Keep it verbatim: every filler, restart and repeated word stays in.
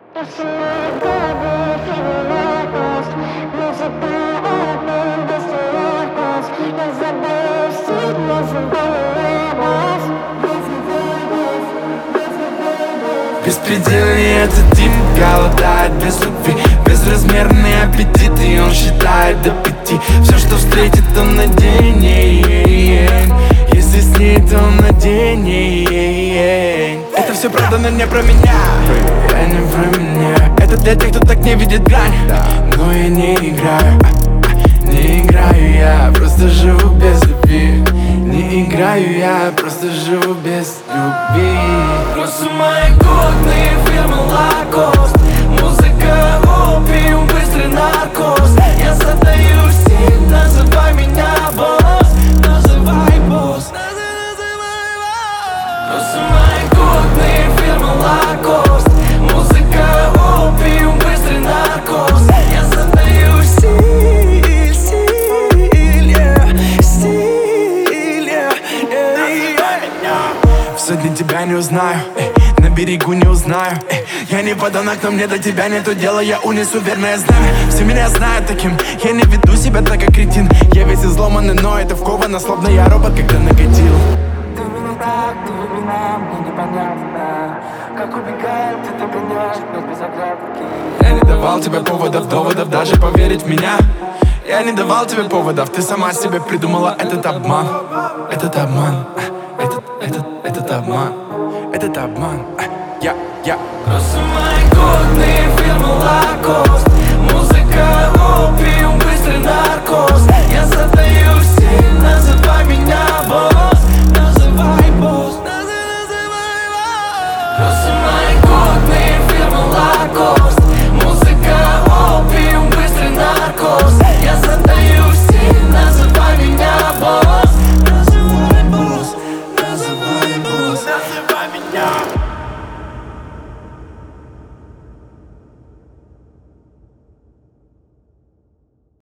Беспредельный этот тип голодает без любви, безразмерный аппетит, и он считает до пяти. Все, что встретит, он наденет. Если с ней, то он наденет. Это все правда, но не про меня. Я не про меня. Это для тех, кто так не видит грань. Но я не играю, не играю, я просто живу без любви. Не играю, я просто живу без любви. Просто мои годные фирмы Лакост. Музыка, опиум, быстрый наркоз. Я задаю стиль, называй меня босс. Называй босс. Просто мои годные фирмы Лакост. Музыка, опиум, быстрый наркоз. Я задаю стиль, стиль, yeah, стиль, yeah, yeah, yeah. В сотне тебя не узнаю, эй, на берегу не узнаю, эй. Я не подонок, но мне до тебя нету дела. Я унесу верное знамя. Все меня знают таким. Я не веду себя так, как кретин. Я весь изломанный, но это вковано, словно я робот, когда накатил. Ты меня так, ты меня, мне непонятно. Как убегаем, ты догоняешь, но без оглядки. Я не давал тебе поводов, доводов, даже поверить в меня. Я не давал тебе поводов, ты сама себе придумала этот обман. Этот обман, этот, этот, этот обман. Этот обман, я, я. Просто мои годные фирмы Лакост.